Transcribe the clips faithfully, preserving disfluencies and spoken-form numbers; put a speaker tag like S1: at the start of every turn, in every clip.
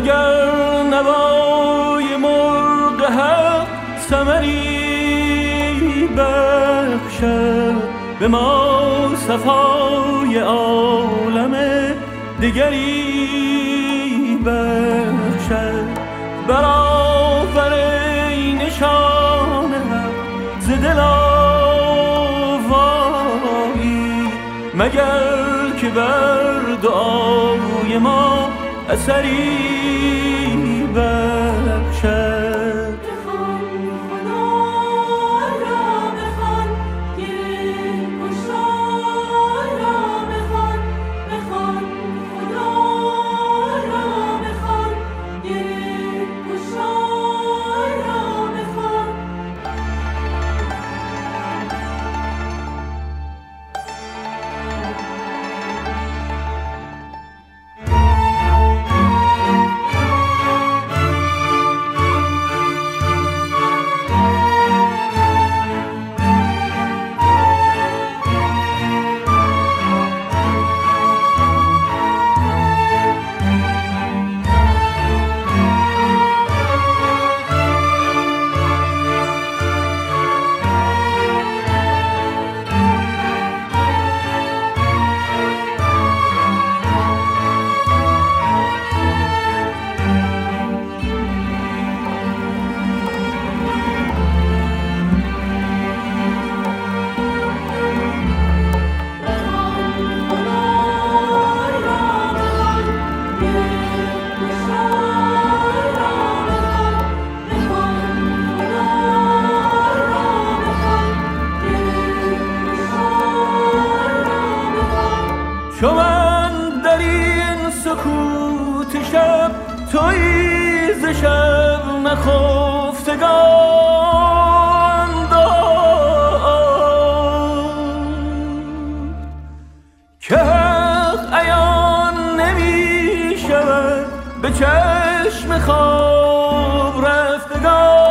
S1: مگر نوای مرغ حق ثمری بخشد به ما صفای عالم دگری بخشد. برآفرین نشان حق ز دل آوایی مگر که بر دعای ما اثری بخشد. چو من در این سکوت شب تویی ز شب نخفتگان داد که حق عیان نمی شود به چشم خواب رفتگان.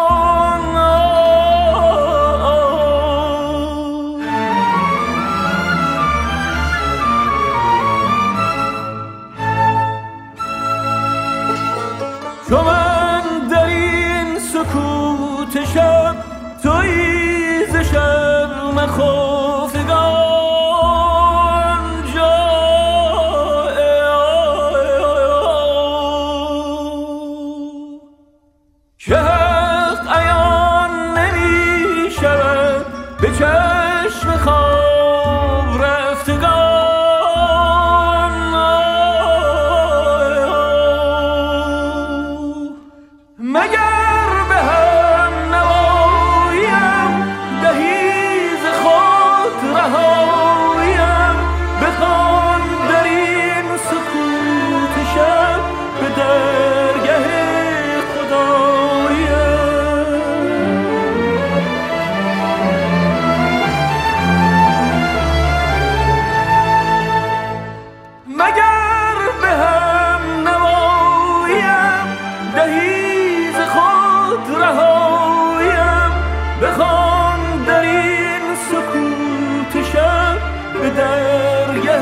S1: چو من در این سکوت شب تویی ز شب نخفتگان جای که حق عیان نمی شود به چشم خواب رفتگان. مگر به هم نواییم دهی ز خود رهاییم بخوان در این سکوت شب به درگه خدایم. مگر به هم نواییم دهی رهایم بخوان در این سکوت شب به درگه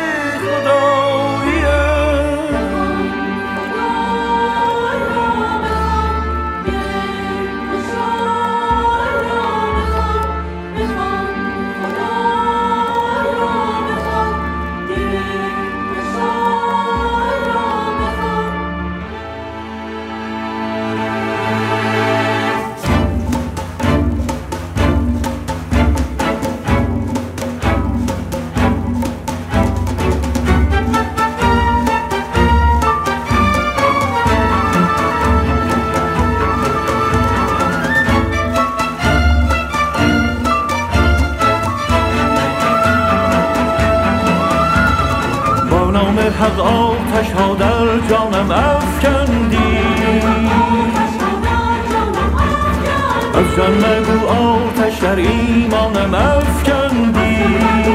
S1: حق آتش ها در جانم افکندی از جان مگو آتش در ایمانم افکندی.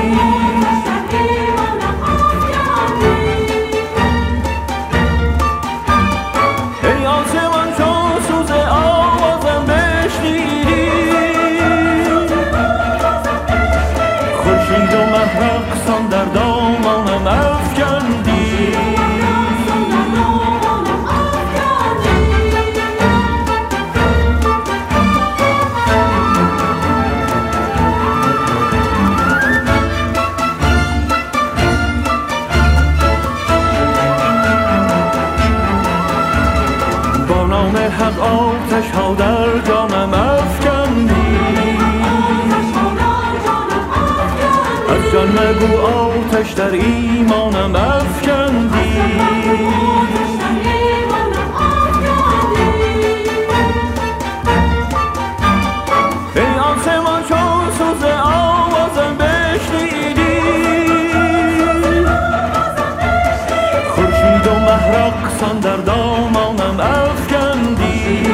S1: ای آسمان چون سوز آوازم بشنیدی خورشید و مه رقصان در دامانم افکندی. ها در جانم افکندی، از جان مگو آتش در ایمانم افکندی. ای آسمان چون سوز آوازم بشنیدی، خورشید و مه رقصان در دامانم افکندی.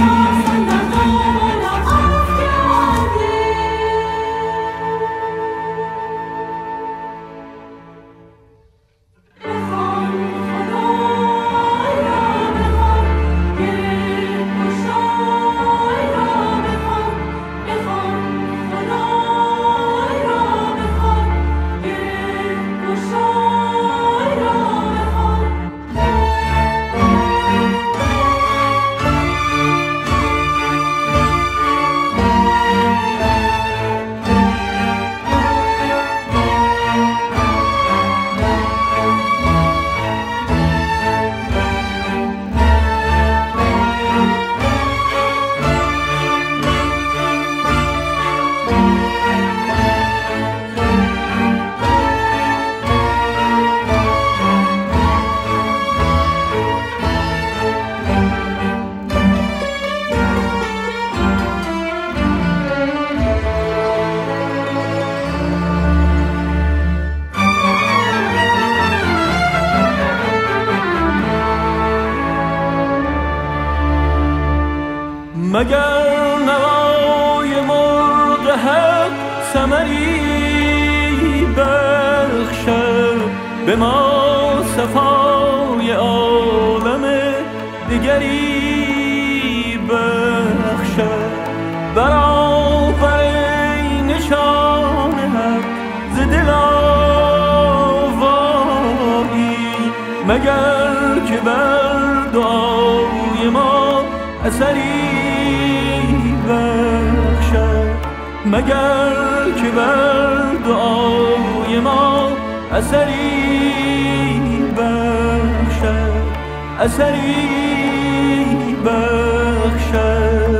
S1: مگر نوای مرغ حق ثمری بخشد به ما صفای عالم دیگری بخشد. برآفرین نشان حق ز دل آوایی، مگر که بر دعای ما اثری بخشد، مگر که بر دعای ما اثری بخشد، اثری بخشد.